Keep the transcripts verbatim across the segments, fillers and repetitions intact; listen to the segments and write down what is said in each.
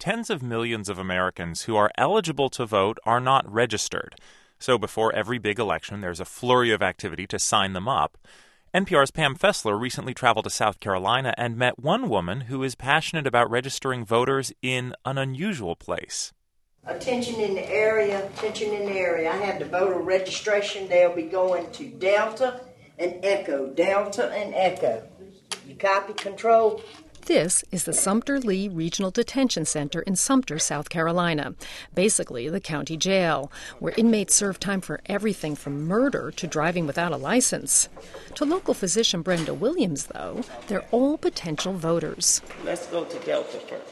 tens of millions of Americans who are eligible to vote are not registered. So before every big election, there's a flurry of activity to sign them up. N P R's Pam Fessler recently traveled to South Carolina and met one woman who is passionate about registering voters in an unusual place. Attention in the area, attention in the area. I have the voter registration. They'll be going to Delta and Echo, Delta and Echo. You copy, Control? This is the Sumter Lee Regional Detention Center in Sumter, South Carolina, basically the county jail, where inmates serve time for everything from murder to driving without a license. To local physician Brenda Williams, though, they're all potential voters. Let's go to Delta first.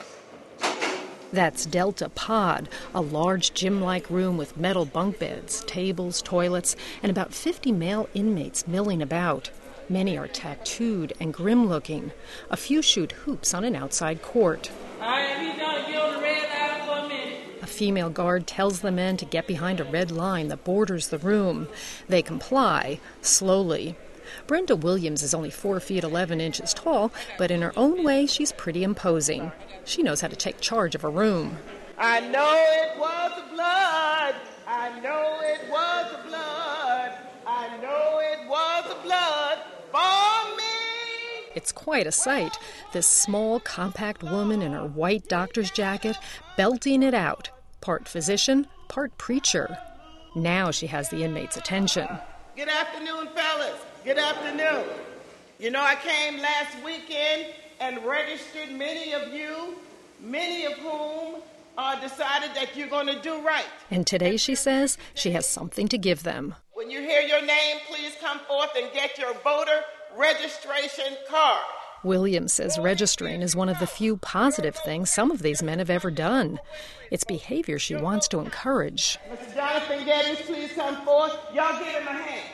That's Delta Pod, a large gym-like room with metal bunk beds, tables, toilets, and about fifty male inmates milling about. Many are tattooed and grim-looking. A few shoot hoops on an outside court. All right, we don't get on the red line for a minute. A female guard tells the men to get behind a red line that borders the room. They comply, slowly. Brenda Williams is only four feet eleven inches tall, but in her own way, she's pretty imposing. She knows how to take charge of a room. I know it was the blood. I know it was the blood. I know it was the blood for me. It's quite a sight. This small, compact woman in her white doctor's jacket, belting it out. Part physician, part preacher. Now she has the inmates' attention. Good afternoon, fellas. Good afternoon. You know, I came last weekend and registered many of you, many of whom uh, decided that you're going to do right. And today, she says, she has something to give them. When you hear your name, please come forth and get your voter registration card. Williams says registering is one of the few positive things some of these men have ever done. It's behavior she wants to encourage. Mister Jonathan Gettys, please come forth. Y'all give him a hand.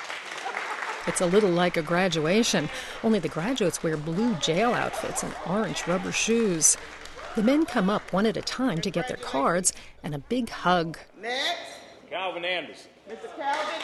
It's a little like a graduation, only the graduates wear blue jail outfits and orange rubber shoes. The men come up one at a time to get their cards and a big hug. Next. Calvin Anderson. Mister Calvin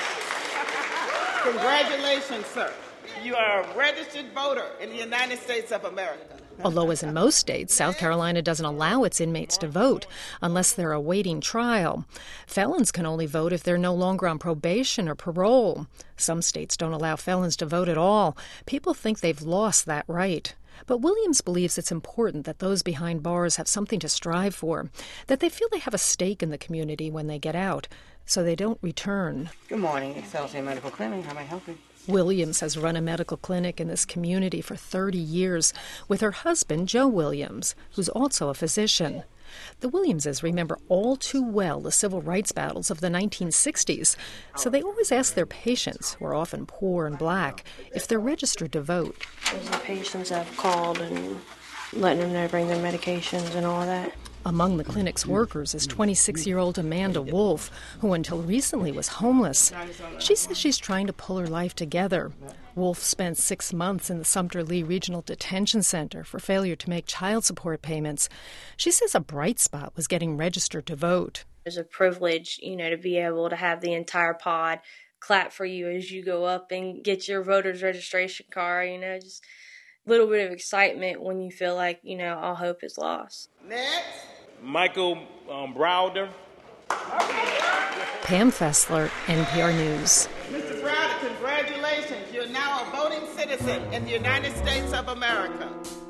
Anderson. Congratulations, sir. You are a registered voter in the United States of America. Although, as in most states, South Carolina doesn't allow its inmates to vote unless they're awaiting trial. Felons can only vote if they're no longer on probation or parole. Some states don't allow felons to vote at all. People think they've lost that right. But Williams believes it's important that those behind bars have something to strive for, that they feel they have a stake in the community when they get out, so they don't return. Good morning, Excelsior Medical Clinic. How may I help you? Williams has run a medical clinic in this community for thirty years with her husband, Joe Williams, who's also a physician. The Williamses remember all too well the civil rights battles of the nineteen sixties, so they always ask their patients, who are often poor and black, if they're registered to vote. The patients have called and letting them know to bring their medications and all that. Among the clinic's workers is twenty-six-year-old Amanda Wolf, who until recently was homeless. She says she's trying to pull her life together. Wolf spent six months in the Sumter Lee Regional Detention Center for failure to make child support payments. She says a bright spot was getting registered to vote. It's a privilege, you know, to be able to have the entire pod clap for you as you go up and get your voter's registration card, you know, just a little bit of excitement when you feel like, you know, all hope is lost. Next. Michael um, Browder. Pam Fessler, N P R News. Mister Browder, congratulations. You're now a voting citizen in the United States of America.